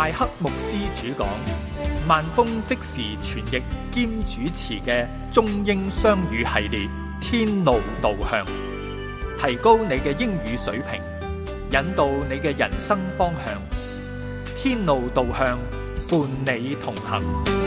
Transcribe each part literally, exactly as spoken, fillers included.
麥克牧師主講，萬峰即時傳譯兼主持嘅中英雙語系列《天路導向》，提高你嘅英語水平，引導你嘅人生方向。天路導向，伴你同行。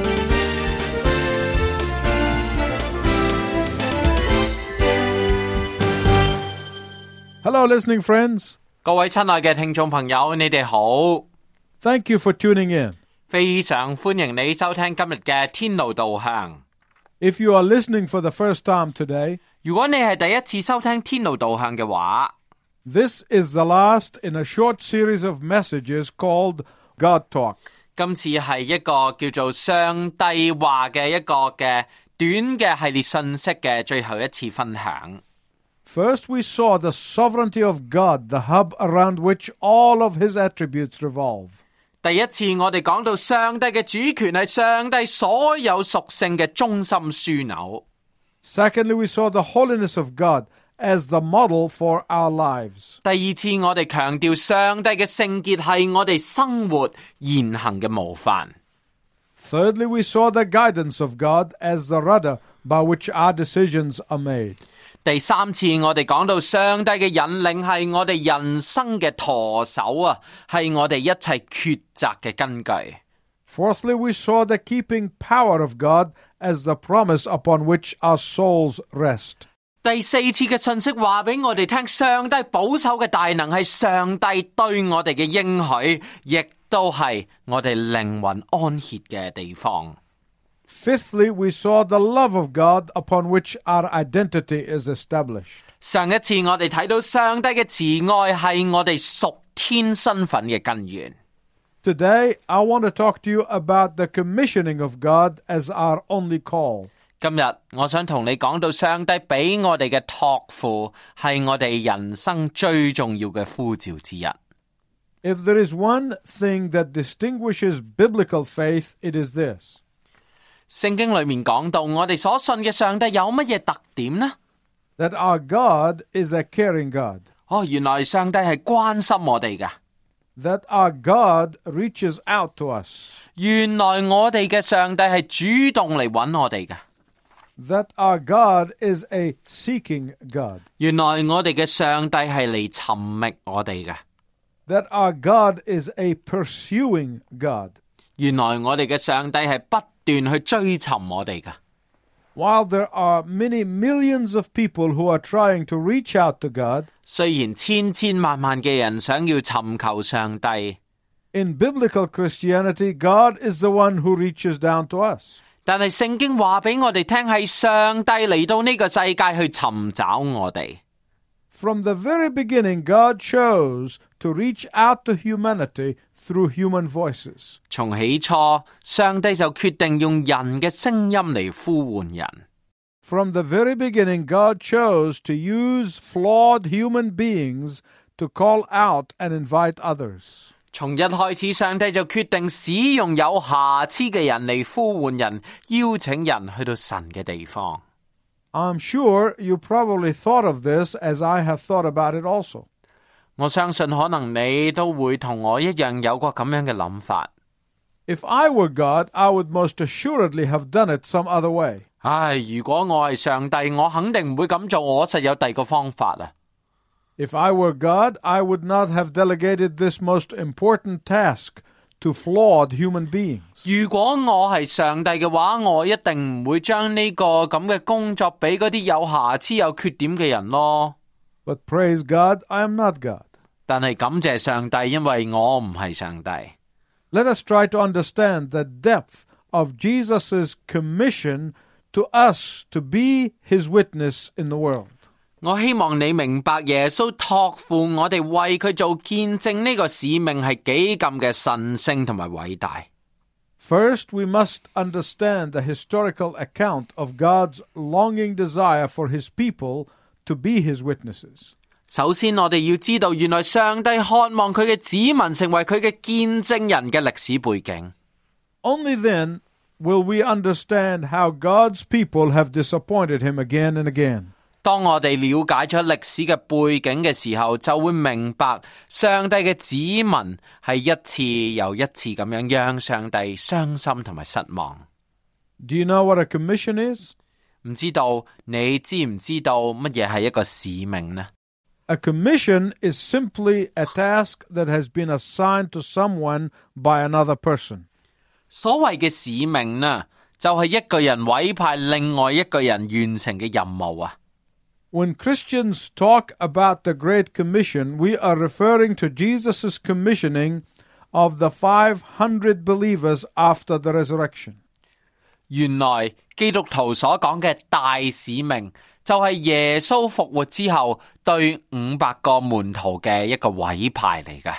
Hello, listening friends. 各位親愛嘅聽眾朋友，你哋好。 Thank you for tuning in. 非常歡迎你收聽今日嘅天路導向。 If you are listening for the first time today, 如果你係第一次收聽天路導向嘅話， this is the last in a short series of messages called God Talk. 今次係一個叫做上帝話嘅一個嘅短嘅系列信息嘅最後一次分享。 First, we saw the sovereignty of God, the hub around which all of his attributes revolve. 第一次我哋講到上帝嘅主權係上帝所有屬性嘅中心樞紐。 Secondly, we saw the holiness of God as the model for our lives. 第二次我哋強調上帝嘅聖潔係我哋生活言行嘅模範。 Thirdly, we saw the guidance of God as the rudder by which our decisions are made. 第三次我哋講到上帝嘅引領係我哋人生嘅舵手啊，係我哋一切抉擇嘅根據。 Fourthly, we saw the keeping power of God as the promise upon which our souls rest. 第四次嘅信息話俾我哋聽，上帝保守嘅大能係上帝對我哋嘅應許，亦都係我哋靈魂安歇嘅地方。 Fifthly, we saw the love of God upon which our identity is established. 上一次我哋睇到上帝嘅慈愛係我哋屬天身份嘅根源。 Today, I want to talk to you about the commissioning of God as our only call. 今日我想同你講到上帝俾我哋嘅託付係我哋人生最重要嘅呼召之一。 If there is one thing that distinguishes biblical faith, it is this. 聖經裏面講到我哋所信嘅上帝有乜嘢特點呢？ That our God is a caring God. 哦，原來上帝係關心我哋㗎。 That our God reaches out to us. 原來我哋嘅上帝係主動嚟揾我哋㗎。 That our God is a seeking God. 原來我哋嘅上帝係嚟尋覓我哋㗎。 That our God is a pursuing God. 原來我哋嘅上帝係不斷去追尋我哋㗎。 While there are many millions of people who are trying to reach out to God, 雖然千千萬萬嘅人想要尋求上帝， in biblical Christianity, God is the one who reaches down to us. 但係聖經話俾我哋聽係上帝嚟到呢個世界去尋找我哋。 From the very beginning, God chose to reach out to humanity through human voices. 從起初，上帝就決定用人嘅聲音嚟呼喚人。 From the very beginning, God chose to use flawed human beings to call out and invite others. 從一開始，上帝就決定使用有瑕疵嘅人嚟呼喚人，邀請人去到神嘅地方。 I'm sure you probably thought of this as I have thought about it also. 我相信可能你都會同我一樣有過咁樣嘅諗法。 If I were God, I would most assuredly have done it some other way. 唉，如果我係上帝，我肯定唔會咁做，我實有第二個方法啊。 If I were God, I would not have delegated this most important task to flawed human beings. 如果我係上帝嘅話，我一定唔會將呢個咁嘅工作俾嗰啲有瑕疵、有缺點嘅人咯。 But praise God, I am not God. 但係感謝上帝，因為我唔係上帝。 Let us try to understand the depth of Jesus' commission to us to be his witness in the world. 我希望你明白耶穌託付我哋為佢做見證呢個使命係幾咁嘅神聖同埋偉大。 First, we must understand the historical account of God's longing desire for his people to be his witnesses. 首先，我哋要知道，原來上帝渴望佢嘅子民成為佢嘅見證人嘅歷史背景。 Only then will we understand how God's people have disappointed him again and again. 當我哋了解咗歷史嘅背景嘅時候，就會明白上帝嘅子民係一次又一次咁樣讓上帝傷心同埋失望。 Do you know what a commission is? 唔知道你知唔知道乜嘢係一個使命呢？ A commission is simply a task that has been assigned to someone by another person. 所謂嘅使命呢，就係一個人委派另外一個人完成嘅任務啊。 When Christians talk about the Great Commission, we are referring to Jesus' commissioning of the five hundred believers after the resurrection. 原來基督徒所講嘅大使命，就係耶穌復活之後對五百個門徒嘅一個委派嚟嘅。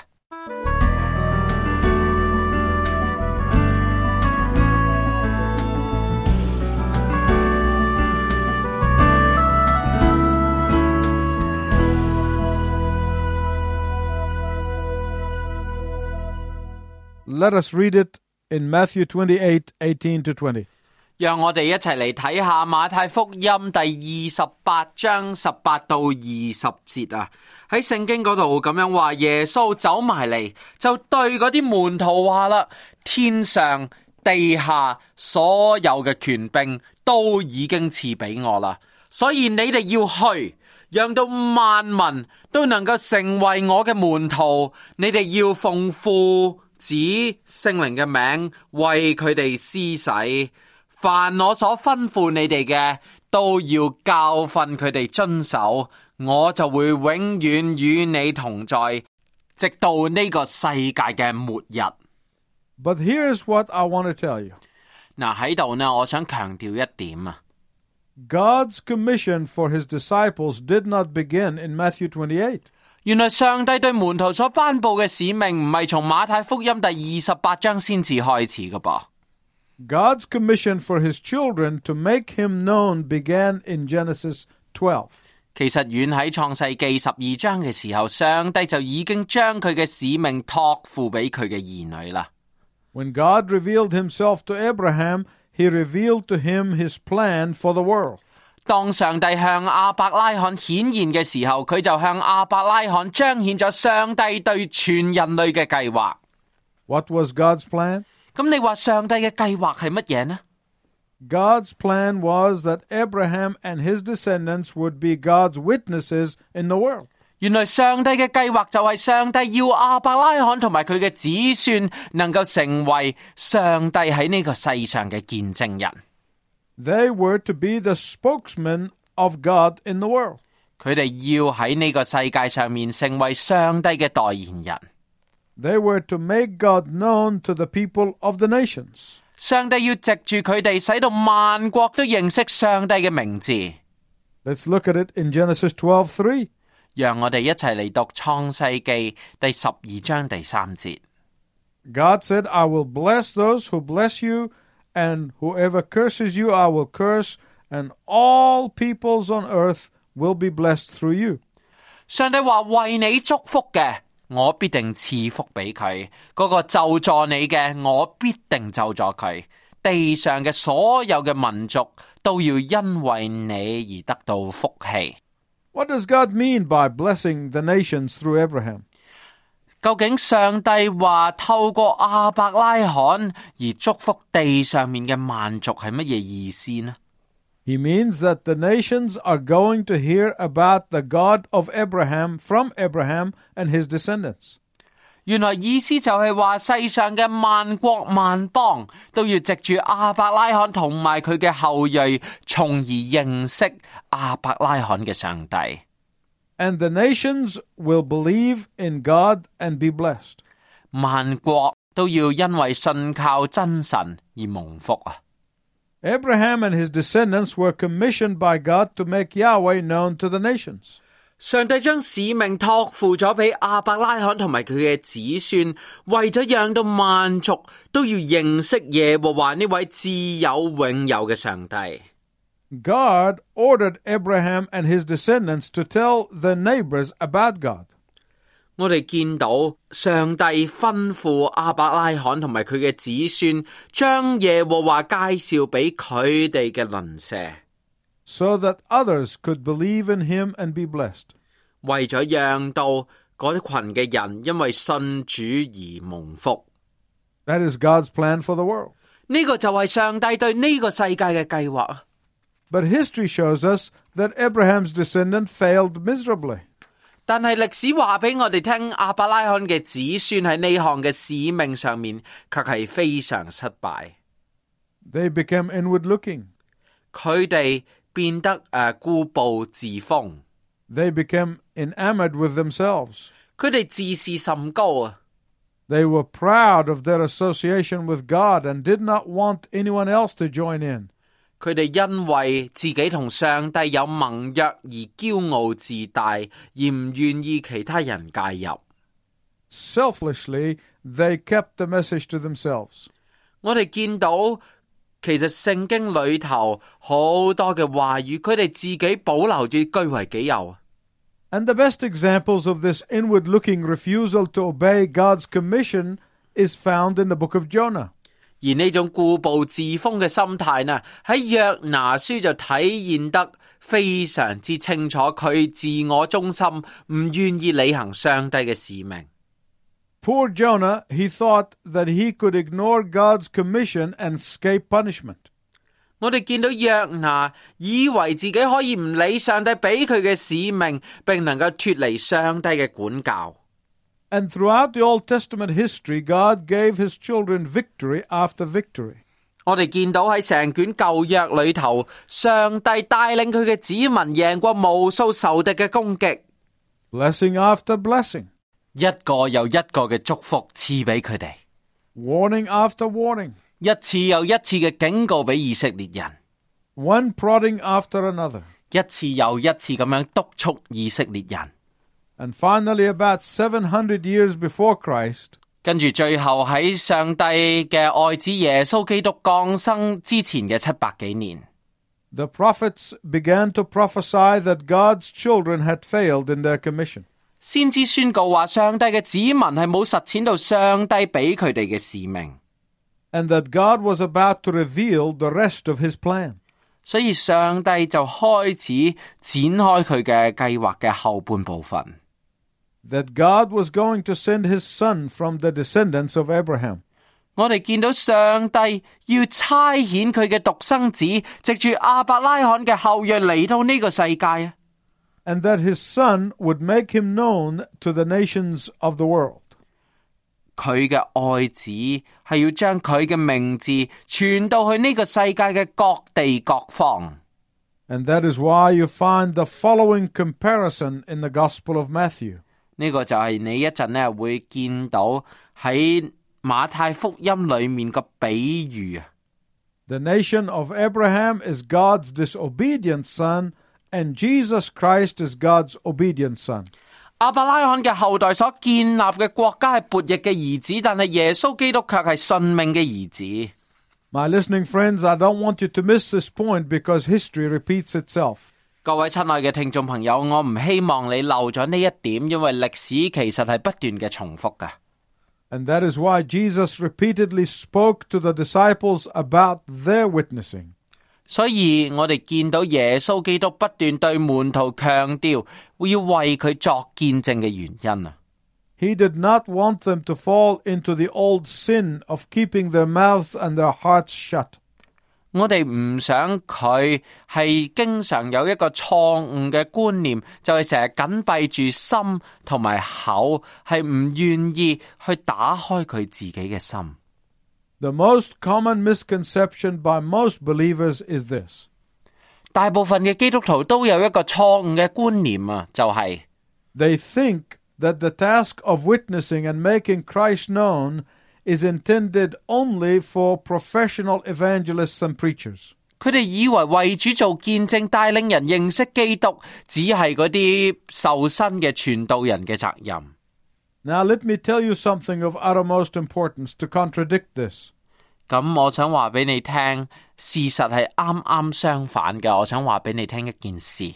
Let us read it in Matthew twenty-eight, eighteen to twenty. 讓我哋一齊嚟睇下馬太福音第二十八章十八到二十節啊！喺聖經嗰度咁樣話，耶穌走埋嚟就對嗰啲門徒話啦：天上地下所有嘅權柄都已經賜俾我啦，所以你哋要去，讓到萬民都能夠成為我嘅門徒。你哋要奉父子聖靈嘅名為佢哋施洗。凡我所吩咐你哋嘅，都要教訓佢哋遵守，我就會永遠與你同在，直到呢個世界嘅末日。 But here's what I want to tell you. 嗱，喺度呢，我想強調一點啊。 God's commission for his disciples did not begin in Matthew twenty-eight. 原來上帝對門徒所頒布嘅使命唔係從馬太福音第二十八章先至開始嘅噃。 God's commission for his children to make him known began in Genesis twelve. 其實遠喺創世記十二章嘅時候，上帝就已經將佢嘅使命託付俾佢嘅兒女啦。 When God revealed himself to Abraham, he revealed to him his plan for the world. 當上帝向亞伯拉罕顯現嘅時候，佢就向亞伯拉罕彰顯咗上帝對全人類嘅計劃。 What was God's plan? 咁你話上帝嘅計劃係乜嘢呢？ God's plan was that Abraham and his descendants would be God's witnesses in the world. 原來上帝嘅計劃就係上帝要亞伯拉罕同埋佢嘅子孫能夠成為上帝喺呢個世上嘅見證人。 They were to be the spokesmen of God in the world. 佢哋要喺呢個世界上面成為上帝嘅代言人。 They were to make God known to the people of the nations. 上帝要藉住佢哋，使到萬國都認識上帝嘅名字。 Let's look at it in Genesis twelve three. 讓我哋一齊嚟讀創世記第十二章第三節。 God said, I will bless those who bless you, and whoever curses you, I will curse, and all peoples on earth will be blessed through you. 上帝話：為你祝福嘅，我必定賜福俾佢；嗰個咒詛你嘅，我必定咒詛佢。地上嘅所有嘅民族都要因為你而得到福氣。 What does God mean by blessing the nations through Abraham? 究竟上帝話透過亞伯拉罕而祝福地上面嘅萬族係乜嘢意思呢？ He means that the nations are going to hear about the God of Abraham from Abraham and his descendants. 原來意思就係話世上嘅萬國萬邦都要藉住亞伯拉罕同埋佢嘅後裔，從而認識亞伯拉罕嘅上帝。 And the nations will believe in God and be blessed. 萬國都要因為信靠真神而蒙福啊！ Abraham and his descendants were commissioned by God to make Yahweh known to the nations. 上帝將使命託付咗俾亞伯拉罕同埋佢嘅子孫，為咗讓到萬族都要認識耶和華呢位自有永有嘅上帝。 God ordered Abraham and his descendants to tell their neighbors about God. 我哋見到上帝吩咐亞伯拉罕同埋佢嘅子孫，將耶和華介紹俾佢哋嘅鄰舍。 so that others could believe in him and be blessed. 為咗讓到嗰群嘅人因為信主而蒙福。 That is God's plan for the world. 呢個就係上帝對呢個世界嘅計劃啊！ But history shows us that Abraham's descendant failed miserably. 但係歷史話俾我哋聽，亞伯拉罕嘅子孫喺呢項嘅使命上面，卻係非常失敗。 They became inward-looking. 佢哋變得誒固步自封。 They became enamored with themselves. 佢哋自視甚高啊！ They were proud of their association with God and did not want anyone else to join in. 佢哋因為自己同上帝有盟約而驕傲自大，而唔願意其他人介入。 Selfishly, they kept the message to themselves. 我哋見到其實聖經裏頭好多嘅話語，佢哋自己保留住據為己有。 And the best examples of this inward-looking refusal to obey God's commission is found in the book of Jonah. 而呢種固步自封嘅心態呢，喺約拿書就體現得非常之清楚，佢自我中心，唔願意履行上帝嘅使命。 Poor Jonah, he thought that he could ignore God's commission and escape punishment. 我哋見到約拿以為自己可以唔理上帝俾佢嘅使命，並能夠脫離上帝嘅管教。 And throughout the Old Testament history, God gave his children victory after victory. 我哋見到喺成卷舊約裏頭，上帝帶領佢嘅子民贏過無數仇敵嘅攻擊， Blessing after blessing. 一個又一個嘅祝福賜俾佢哋， Warning after warning. 一次又一次嘅警告俾以色列人， One prodding after another. 一次又一次咁樣督促以色列人。 And finally, about seven hundred years before Christ, 跟住最後喺上帝嘅愛子耶穌基督降生之前嘅七百幾年， the prophets began to prophesy that God's children had failed in their commission. 先知宣告話上帝嘅子民係冇實踐到上帝俾佢哋嘅使命， And that God was about to reveal the rest of his plan. 所以上帝就開始展開佢嘅計劃嘅後半部分。 That God was going to send his son from the descendants of Abraham. 我哋見到上帝要差遣佢嘅獨生子，藉住亞伯拉罕嘅後裔嚟到呢個世界啊！ And that his son would make him known to the nations of the world. 佢嘅愛子係要將佢嘅名字傳到去呢個世界嘅各地各方。 And that is why you find the following comparison in the Gospel of Matthew. 呢個就係你一陣咧會見到喺馬太福音裏面個比喻啊。 The nation of Abraham is God's disobedient son, and Jesus Christ is God's obedient son. 亞伯拉罕嘅後代所建立嘅國家係悖逆嘅兒子，但係耶穌基督卻係順命嘅兒子。 My listening friends, I don't want you to miss this point because history repeats itself. 各位親愛嘅聽眾朋友，我唔希望你漏咗呢一點，因為歷史其實係不斷嘅重複㗎。 And that is why Jesus repeatedly spoke to the disciples about their witnessing. 所以我哋見到耶穌基督不斷對門徒強調，要為佢作見證嘅原因啊。 He did not want them to fall into the old sin of keeping their mouths and their hearts shut. 我哋唔想佢係經常有一個錯誤嘅觀念，就係成日緊閉住心同埋口，係唔願意去打開佢自己嘅心。 The most common misconception by most believers is this. 大部分嘅基督徒都有一個錯誤嘅觀念啊，就係 They think that the task of witnessing and making Christ known is intended only for professional evangelists and preachers. 佢哋以為為主做見證帶領人認識基督，只係嗰啲受薪嘅傳道人嘅責任。 Now let me tell you something of uttermost importance to contradict this. 咁我想話俾你聽，事實係啱啱相反嘅。我想話俾你聽一件事。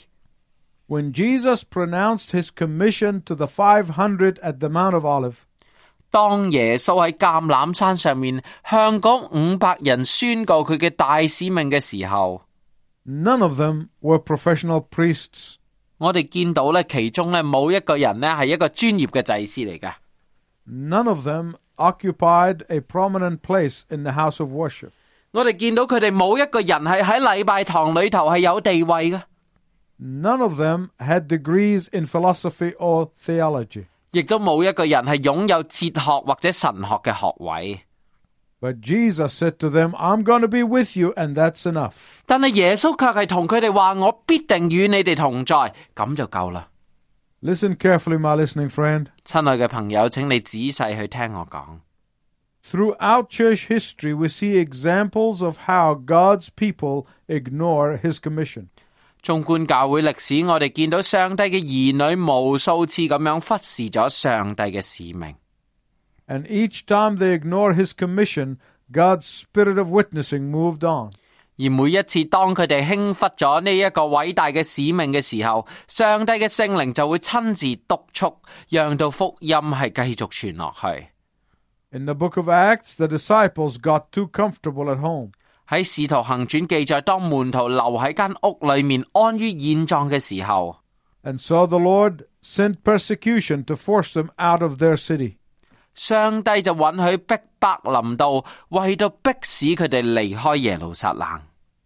When Jesus pronounced his commission to the five hundred at the Mount of Olives, 當耶穌喺橄欖山上面向嗰五百人宣告佢嘅大使命嘅時候， None of them were professional priests. 我哋見到咧，其中咧冇一個人咧係一個專業嘅祭司嚟嘅。 None of them occupied a prominent place in the house of worship. 我哋見到佢哋冇一個人係喺禮拜堂裏頭係有地位嘅。 None of them had degrees in philosophy or theology. 亦都冇一個人係擁有哲學或者神學嘅學位。 But Jesus said to them, I'm going to be with you, and that's enough. 但係耶穌卻係同佢哋話，我必定與你哋同在，咁就夠啦。 Listen carefully, my listening friend. 親愛嘅朋友，請你仔細去聽我講。 Throughout church history, we see examples of how God's people ignore His commission. 縱觀教會歷史，我哋見到上帝嘅兒女無數次咁樣忽視咗上帝嘅使命。 And each time they ignore His commission, God's spirit of witnessing moved on. 而每一次當佢哋輕忽咗呢一個偉大嘅使命嘅時候，上帝嘅聖靈就會親自督促，讓到福音係繼續傳落去。 In the book of Acts, the disciples got too comfortable at home. 喺使徒行傳記載，當門徒留喺間屋裏面安於現狀嘅時候， And so the Lord sent persecution to force them out of their city. 上帝就允許逼迫臨到，為到迫使佢哋離開耶路撒冷。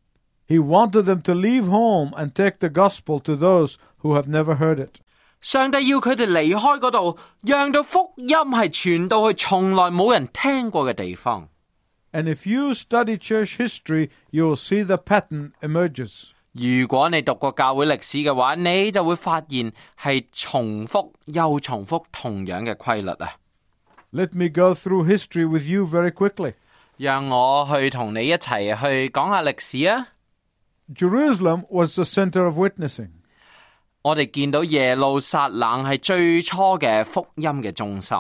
He wanted them to leave home and take the gospel to those who have never heard it. 上帝要佢哋離開嗰度，讓到福音係傳到去從來冇人聽過嘅地方。 And if you study church history, you will see the pattern emerges. 如果你讀過教會歷史嘅話，你就會發現係重複又重複同樣嘅規律啊。 Let me go through history with you very quickly. 讓我去同你一齊去講下歷史啊。 Jerusalem was the center of witnessing. 我哋見到耶路撒冷係最初嘅福音嘅中心。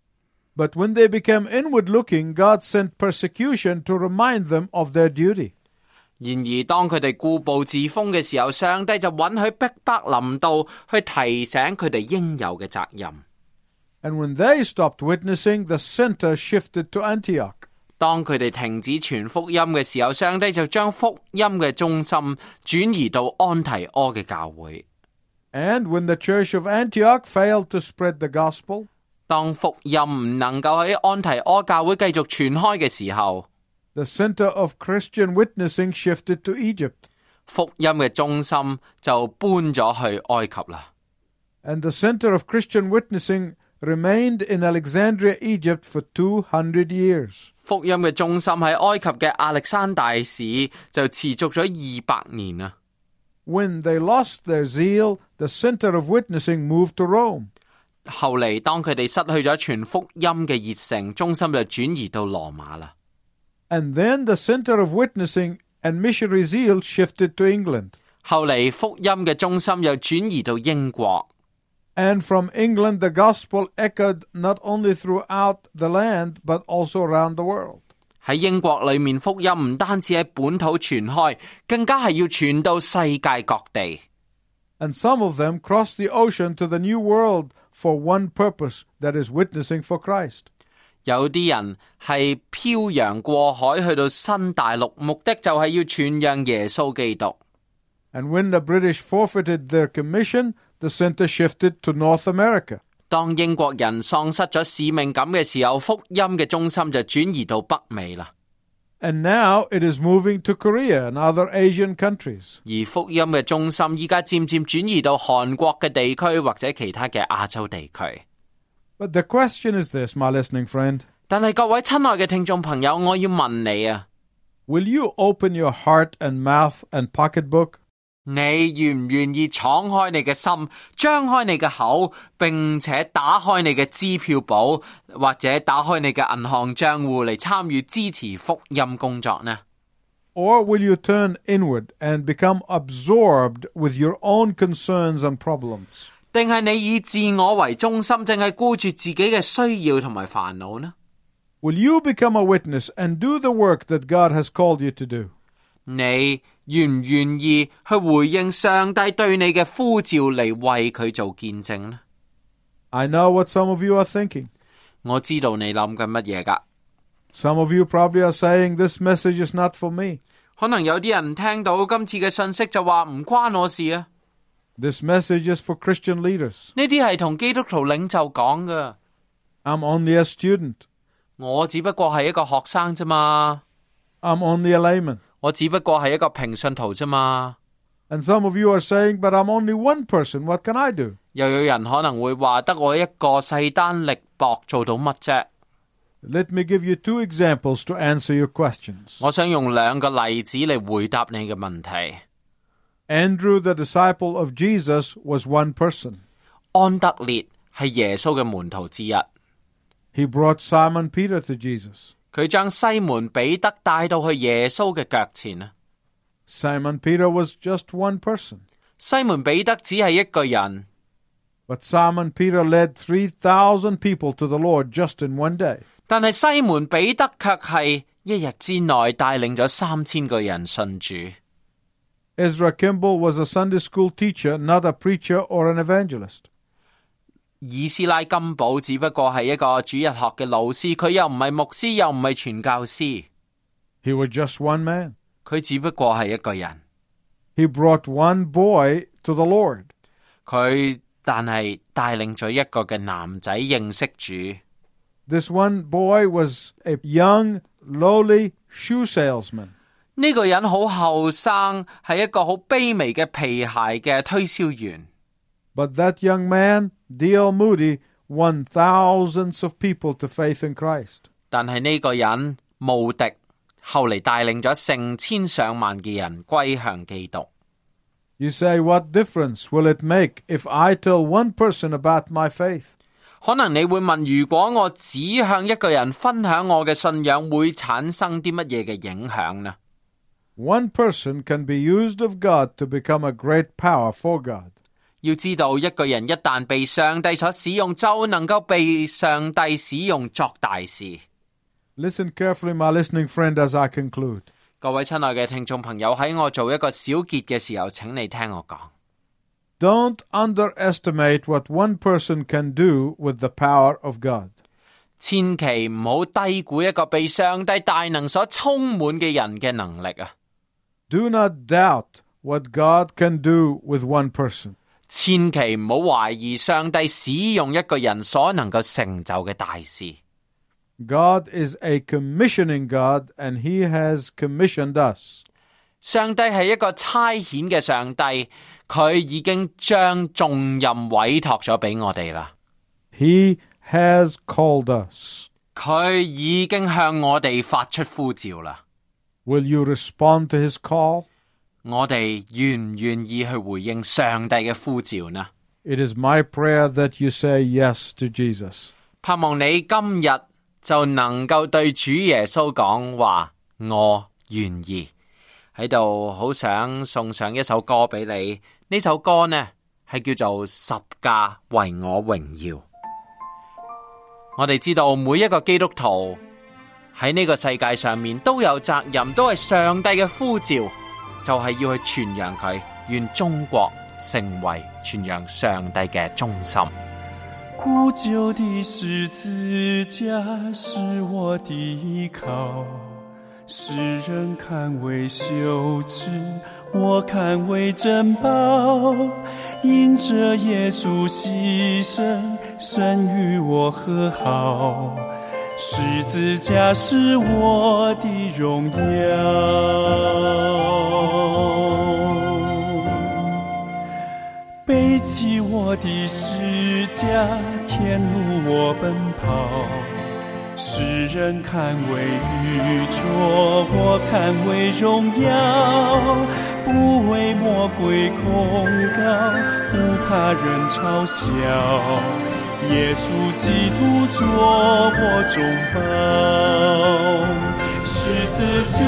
But when they became inward-looking, God sent persecution to remind them of their duty. 然而當佢哋固步自封嘅時候，上帝就允許逼迫臨到，去提醒佢哋應有嘅責任。 And when they stopped witnessing, the center shifted to Antioch. 當佢哋停止傳福音嘅時候，上帝就將福音嘅中心轉移到安提阿嘅教會。 And when the church of Antioch failed to spread the gospel, 當福音唔能夠喺安提阿教會繼續傳開嘅時候， the center of Christian witnessing shifted to Egypt. 福音嘅中心就搬咗去埃及啦。 And the center of Christian witnessing remained in Alexandria, Egypt for two hundred years. 福音嘅中心喺埃及嘅亞歷山大市就持續咗二百年啊。 When they lost their zeal, the center of witnessing moved to Rome. 後嚟當佢哋失去咗傳福音嘅熱誠，中心就轉移到羅馬啦。 And then the center of witnessing and missionary zeal shifted to England. 後嚟福音嘅中心又轉移到英國。 And from England, the gospel echoed not only throughout the land, but also around the world. 喺英國裏面，福音唔單止喺本土傳開，更加係要傳到世界各地。 And some of them crossed the ocean to the New World for one purpose, that is witnessing for Christ. 有啲人係漂洋過海去到新大陸，目的就係要傳揚耶穌基督。 And when the British forfeited their commission, the center shifted to North America. 當英國人喪失咗使命感嘅時候，福音嘅中心就轉移到北美啦。 And now it is moving to Korea and other Asian countries. 而福音嘅中心依家漸漸轉移到韓國嘅地區或者其他嘅亞洲地區。 But the question is this, my listening friend. 但係各位親愛嘅聽眾朋友，我要問你啊， Will you open your heart and mouth and pocketbook? 你願唔願意敞開你嘅心，張開你嘅口，並且打開你嘅支票簿，或者打開你嘅銀行賬戶嚟參與支持福音工作呢？ Or will you turn inward and become absorbed with your own concerns and problems? 定係你以自我為中心，淨係顧住自己嘅需要同埋煩惱呢？ Will you become a witness and do the work that God has called you to do? 你願唔願意去回應上帝對你嘅呼召嚟為佢做見證呢？ I know what some of you are thinking. 我知道你諗緊乜嘢㗎。 Some of you probably are saying, this message is not for me. 可能有啲人聽到今次嘅信息就話唔關我事啊。 This message is for Christian leaders. 呢啲係同基督徒領袖講㗎。 I'm only a student. 我只不過係一個學生啫嘛。 I'm only a layman. 我只不過係一個平信徒啫嘛。 And some of you are saying, but I'm only one person. What can I do? 又有人可能會話得我一個勢單力薄，做到乜啫？ Let me give you two examples to answer your questions. 我想用兩個例子嚟回答你嘅問題。 Andrew, the disciple of Jesus, was one person. 安德烈係耶穌嘅門徒之一， He brought Simon Peter to Jesus. 佢將西門彼得帶到去耶穌嘅腳前啊。 Simon Peter was just one person. 西門彼得只係一個人， But Simon Peter led three thousand people to the Lord just in one day. 但係西門彼得卻係一日之內帶領咗三千個人信主。 Ezra Kimball was a Sunday school teacher, not a preacher or an evangelist. 以斯拉金寶只不過係一個主日學嘅老師，佢又唔係牧師，又唔係傳教師， He was just one man. 佢只不過係一個人。 He brought one boy to the Lord. 佢但係帶領咗一個嘅男仔認識主。 This one boy was a young, lowly shoe salesman. 呢個人好後生，係一個好卑微嘅皮鞋嘅推銷員。 But that young man, D L Moody, won thousands of people to faith in Christ. 但係呢個人慕迪，後嚟帶領咗成千上萬嘅人歸向基督。 You say, what difference will it make if I tell one person about my faith? 可能你會問，如果我只向一個人分享我嘅信仰，會產生啲乜嘢嘅影響呢？ One person can be used of God to become a great power for God. 要知道，一個人一旦被上帝所使用，就能夠被上帝使用作大事。 Listen carefully, my listening friend, as I conclude. 各位親愛嘅聽眾朋友，喺我做一個小結嘅時候，請你聽我講。 Don't underestimate what one person can do with the power of God. 千祈唔好低估一個被上帝大能所充滿嘅人嘅能力啊！ Do not doubt what God can do with one person. 千祈唔好懷疑上帝使用一個人所能夠成就嘅大事。 God is a commissioning God, and He has commissioned us. 上帝係一個差遣嘅上帝，佢已經將重任委託咗俾我哋啦。 He has called us. 佢已經向我哋發出呼召啦。 Will you respond to His call? 我哋願唔願意去回應上帝嘅呼召呢？ It is my prayer that you say yes to Jesus. 盼望你今日就能夠對主耶穌講話，我願意。喺度好想送上一首歌俾你，呢首歌呢係叫做《十架為我榮耀》。我哋知道每一個基督徒喺呢個世界上面都有責任，都係上帝嘅呼召，就係要去傳揚佢，願中國成為傳揚上帝嘅中心。 古舊的十字架是我的依靠，世人看為羞恥，我看為珍寶。因着耶穌犧牲，神與我和好，十字架是我的榮耀。背起我的十架，天路我奔跑，世人看為愚拙，我看為榮耀，不為魔鬼控告，不怕人嘲笑，耶穌基督做我中保。十字架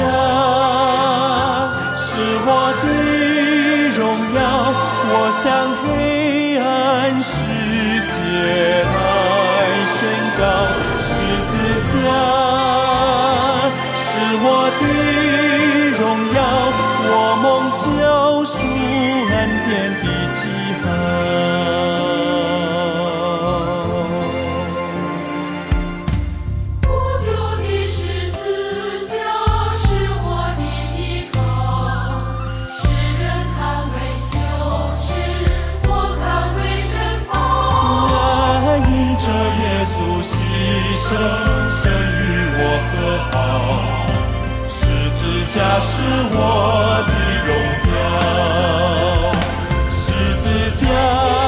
是我的榮耀，我向黑暗世界來宣告，十字架是我的榮耀，我蒙救贖恩典的記號。 不朽的十字架是我的依靠， 穌犧牲，神與我和好，十字架是我的榮耀，十字架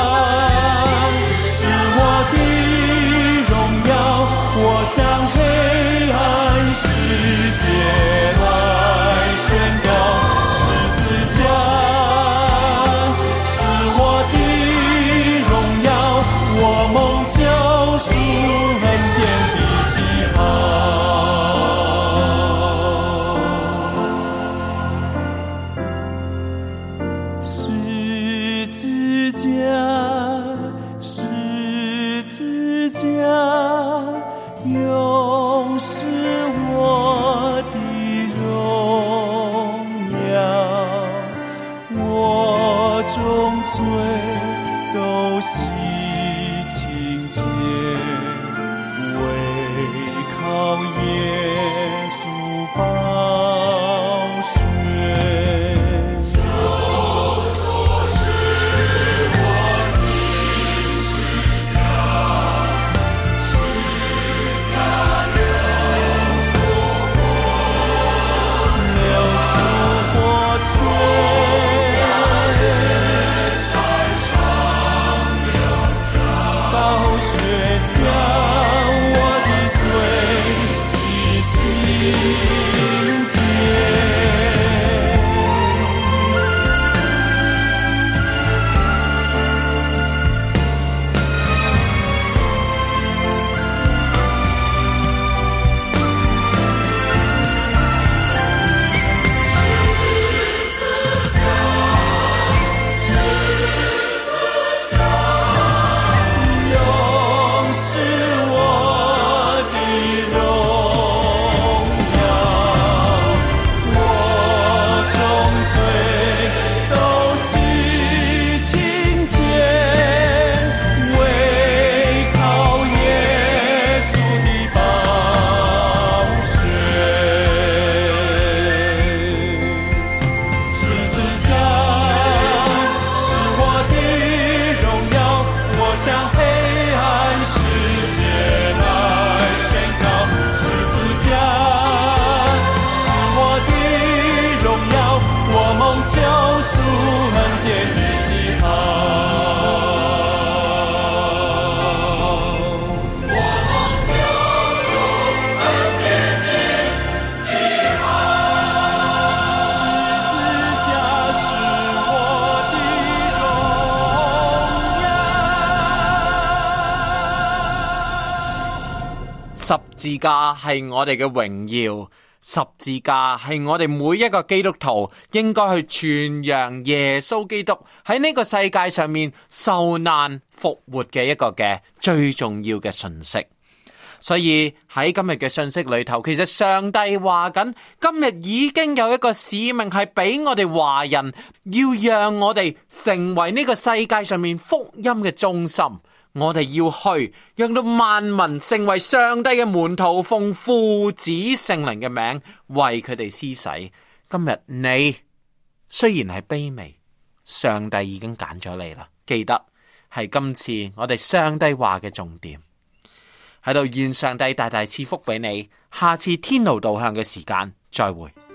是我的榮耀，我向黑暗世界來宣告，十字架是我的榮耀，我蒙救贖恩典的記號。十字架，十字架，永是我的榮耀，我眾罪都洗清潔，唯靠耶穌寶血。 十字架係我哋嘅榮耀，十字架係我哋每一個基督徒應該去傳揚耶穌基督喺呢個世界上面受難復活嘅一個嘅最重要嘅信息。所以喺今日嘅信息裏頭，其實上帝話緊，今日已經有一個使命係俾我哋華人，要讓我哋成為呢個世界上面福音嘅中心。我哋要去，讓到萬民成為上帝嘅門徒，奉父子聖靈嘅名為佢哋施洗。今日你雖然係卑微，上帝已經揀咗你啦。記得係今次我哋上帝話嘅重點喺度。願上帝大大賜福俾你，下次天路導向嘅時間再會。